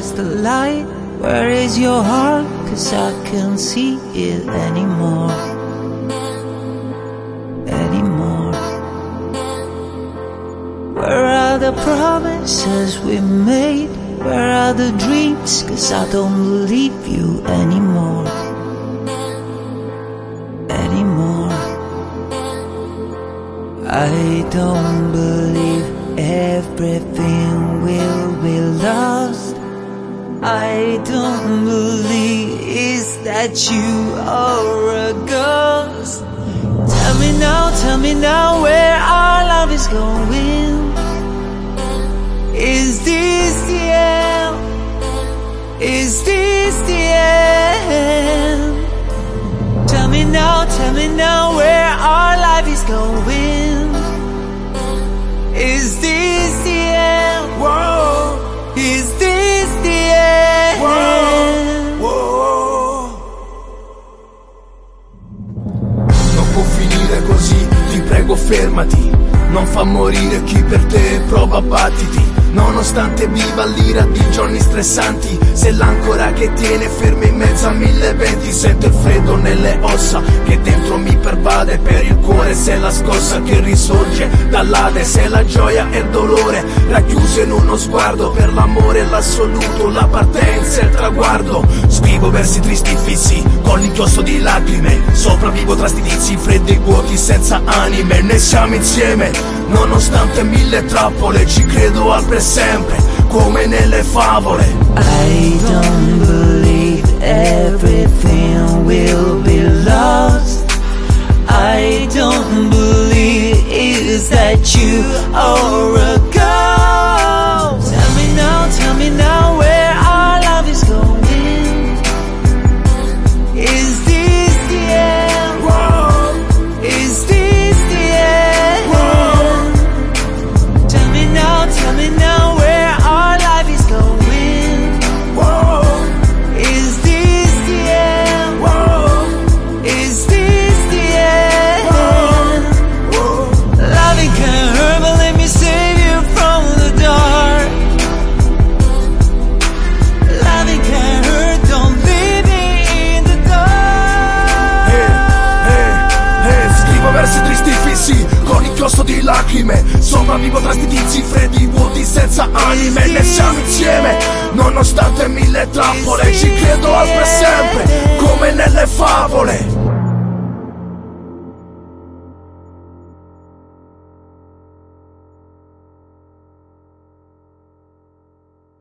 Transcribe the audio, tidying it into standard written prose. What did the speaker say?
is the light? Where is your heart? 'Cause I can't see it anymore. Where are the promises we made? Where are the dreams? 'Cause I don't believe you anymore. I don't believe everything will be lost. I don't believe is that you are a ghost. Tell me now where our love is going. Is this the end? Is this the end? Tell me now where our life is going. Is this the end? Whoa. Is this the end? Whoa. Whoa. Non può finire così, ti prego fermati. Non fa morire chi per te prova, battiti. Nonostante viva l'ira di giorni stressanti, sei l'ancora che tiene ferma in mezzo a 1000 venti. Sento il freddo nelle ossa che dentro mi pervade. Per il cuore sei la scossa che risorge dall'Ade. Sei la gioia e il dolore racchiuso in uno sguardo. Per l'amore e l'assoluto, la partenza e il traguardo. Scrivo versi tristi fissi con l'inchiostro di lacrime. Sopravvivo tra sti tizi freddi e vuoti senza anime. Ne siamo insieme nonostante 1000 trappole. Ci credo al per sempre come nelle favole. I don't believe everything will be lost. I don't believe is that you are a ghost. Tell me now where our love is going. Is this the end? Whoa. Is this the end? Whoa. Tell me now where our life is going. Whoa. Is this the end? Whoa. Is this the end? Whoa. Loving can't hurt, but let me save you from the dark. Loving can't hurt, don't leave me in the dark. Scrivo versi tristi fissi con inchiostro di lacrime. Sopravvivo tra sti tizi freddi, vuoti senza anime. Ne siamo insieme nonostante 1000 trappole. Ci credo al presente